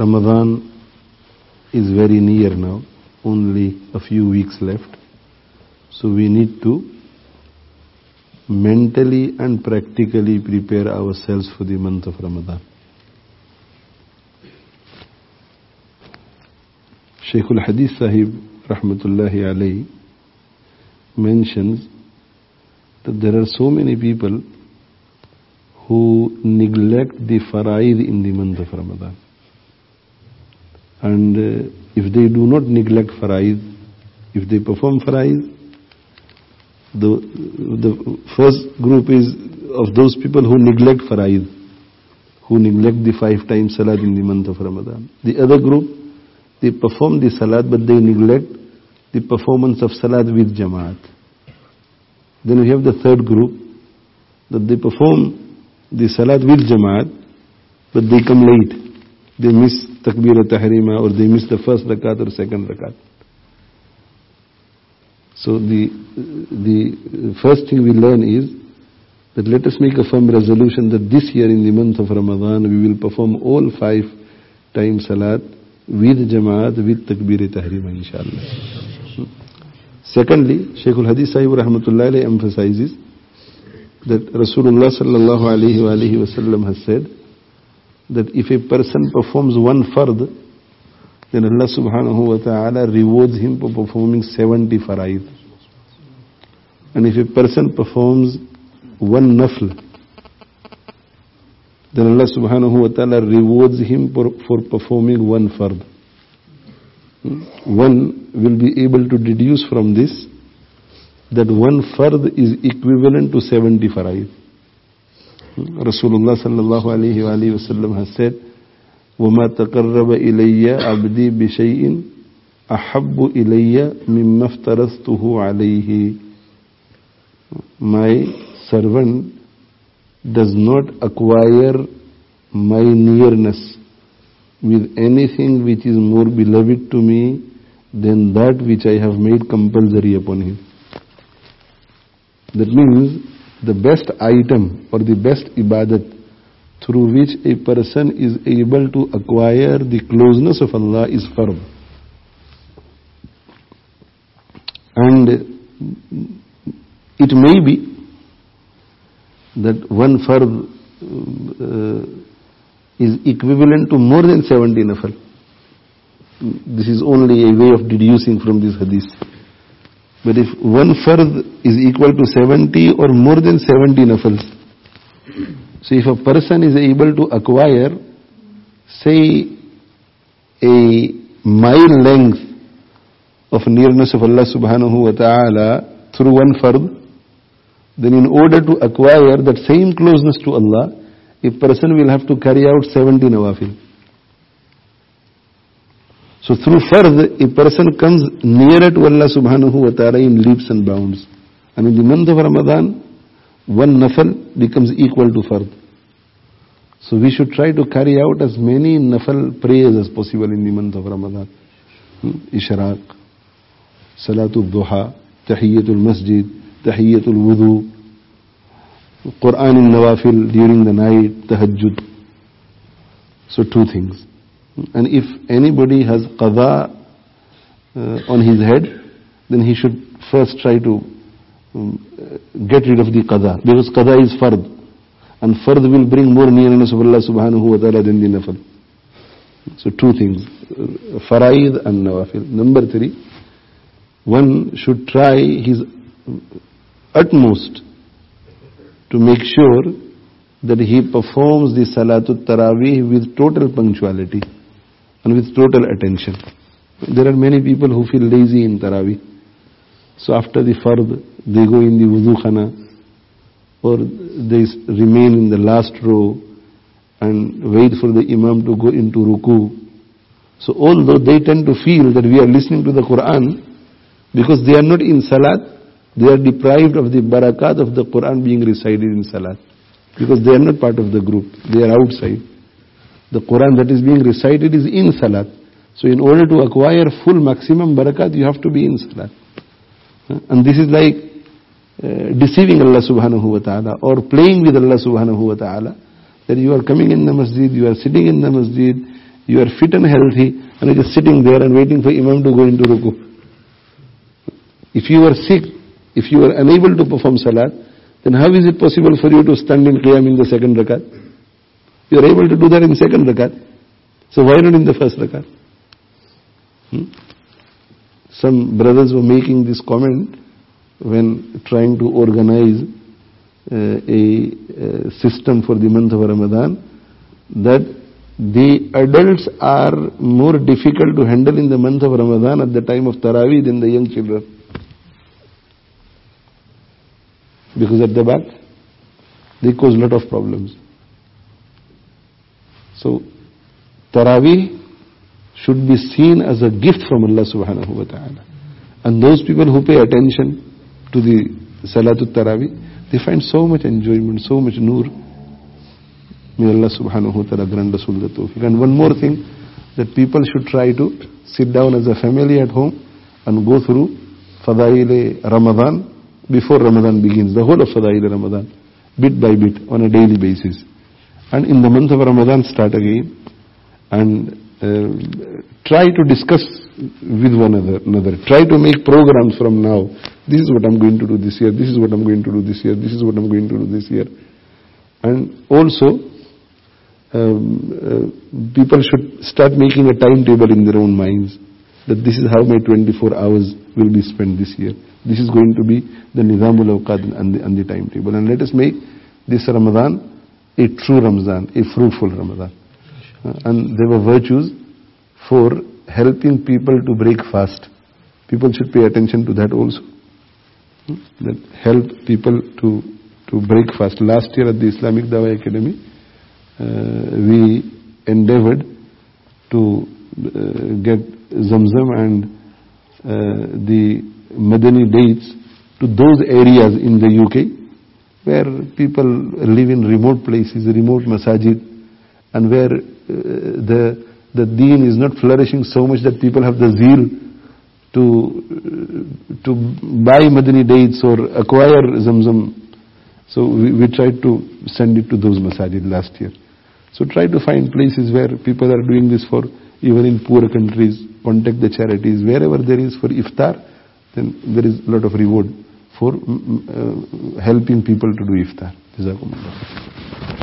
Ramadan is very near now, only a few weeks left. So we need to mentally and practically prepare ourselves for the month of Ramadan. Shaykhul Hadith Sahib Rahmatullahi Alayhi mentions that there are so many people who neglect the faraid in the month of Ramadan. And if they do not neglect faraid, if they perform faraid, the first group is of those people who neglect faraid, who neglect the 5 times salat in the month of Ramadan. The other group, they perform the salat but they neglect the performance of salat with jamaat. Then we have the third group, that they perform the salat with jamaat but they come late. They miss takbir tahrima, or they miss the first rakat or second rakat. So the first thing we learn is that let us make a firm resolution that this year in the month of Ramadan we will perform all 5 times salat with jamaat, with takbir tahrima, inshallah. Secondly, Shaykhul Hadith Sahib Rahmatullahi emphasizes that Rasulullah sallallahu alayhi wa sallam has said that if a person performs one fard, then Allah subhanahu wa ta'ala rewards him for performing 70 faraid. And if a person performs one nafl, then Allah subhanahu wa ta'ala rewards him for performing one fard. One will be able to deduce from this that one fard is equivalent to 70 faraid. Rasulullah sallallahu alayhi wa sallam has said, وَمَا تَقَرَّبَ إِلَيَّ عَبْدِي بِشَيْءٍ أَحَبُّ إِلَيَّ مِمَّا افْتَرَضْتُهُ عَلَيْهِ. My servant does not acquire my nearness with anything which is more beloved to me than that which I have made compulsory upon him. That means the best item or the best ibadat through which a person is able to acquire the closeness of Allah is fard. And it may be that one fard is equivalent to more than 70 nafal. This is only a way of deducing from this hadith. But if one fard is equal to 70 or more than 70 nafals, so if a person is able to acquire, say, a mile length of nearness of Allah subhanahu wa ta'ala through one fard, then in order to acquire that same closeness to Allah, a person will have to carry out 70 nawafil. So through fard, a person comes nearer to Allah subhanahu wa ta'ala in leaps and bounds. And in the month of Ramadan, one nafal becomes equal to fard. So we should try to carry out as many nafal prayers as possible in the month of Ramadan. Ishraq, Salatul Duha, Tahiyyatul Masjid, Tahiyyatul Wudu, Quran in Nawafil during the night, Tahajjud. So 2 things. And if anybody has qada on his head, then he should first try to get rid of the qada, because qada is fard, and fard will bring more nearness of Allah subhanahu wa ta'ala than the nafal. So 2 things, faraid and nawafil. Number 3, one should try his utmost to make sure that he performs the Salatul Taraweeh with total punctuality and with total attention. There are many people who feel lazy in Taraweeh. So after the fard, they go in the wudu khana, or they remain in the last row and wait for the imam to go into ruku. So although they tend to feel that we are listening to the Quran, because they are not in salat, they are deprived of the barakat of the Quran being recited in salat, because they are not part of the group, they are outside. The Quran that is being recited is in salat. So in order to acquire full maximum barakat, you have to be in salat. And this is like deceiving Allah subhanahu wa ta'ala, or playing with Allah subhanahu wa ta'ala, that you are coming in the masjid, you are sitting in the masjid, You are fit and healthy and you're just sitting there and waiting for Imam to go into ruku. If you are sick, if you are unable to perform salat, then how is it possible for you to stand in qiyam in the second rakat? You are able to do that in second rakat. So why not in the first rakat? Some brothers were making this comment when trying to organize a system for the month of Ramadan, that the adults are more difficult to handle in the month of Ramadan at the time of Taraweeh than the young children. Because at the back, they cause a lot of problems. So, Taraweeh should be seen as a gift from Allah subhanahu wa ta'ala. And those people who pay attention to the Salatul Taraweeh, they find so much enjoyment, so much noor. May Allah subhanahu wa ta'ala grant us all the tawfiq. And one more thing, that people should try to sit down as a family at home and go through Fadail Ramadan before Ramadan begins, the whole of Fadail Ramadan, bit by bit, on a daily basis. And in the month of Ramadan, start again and try to discuss with one another. Try to make programs from now. This is what I'm going to do this year. This is what I'm going to do this year. This is what I'm going to do this year. And also, people should start making a timetable in their own minds, that this is how my 24 hours will be spent this year. This is going to be the Nizamul Awqat and the timetable. And let us make this Ramadan a true Ramadan, a fruitful Ramadan. And there were virtues for helping people to break fast. People should pay attention to that also. That help people to break fast. Last year at the Islamic Dawah Academy, we endeavored to get Zamzam and the Madani dates to those areas in the UK where people live in remote places, remote masajid, and where the deen is not flourishing so much that people have the zeal to buy Madani dates or acquire Zamzam. So we tried to send it to those masajid last year. So try to find places where people are doing this for, even in poor countries, contact the charities. Wherever there is for iftar, then there is a lot of reward for helping people to do iftar. Jazakumullah.